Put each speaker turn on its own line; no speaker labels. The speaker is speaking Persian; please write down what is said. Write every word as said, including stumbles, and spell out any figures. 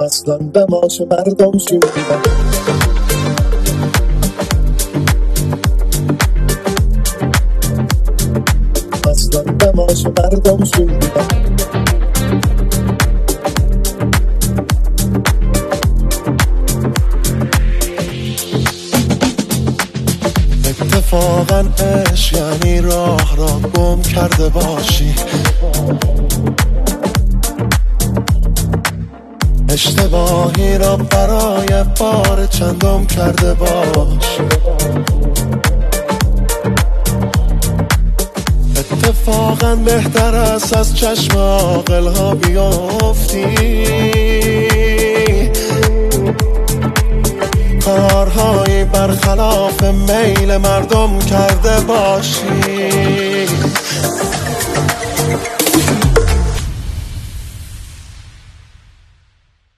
اصلا به ما چه مردم شیدن. اصلا به ما چه مردم شیدن. اتفاقا عشق یعنی راه را گم کرده باشی، اشتباهی را برای بار چندم کرده باشی. اتفاقا بهتر است از چشم عاقل ها بیافتی، کارهایی برخلاف میل مردم کرده باشی.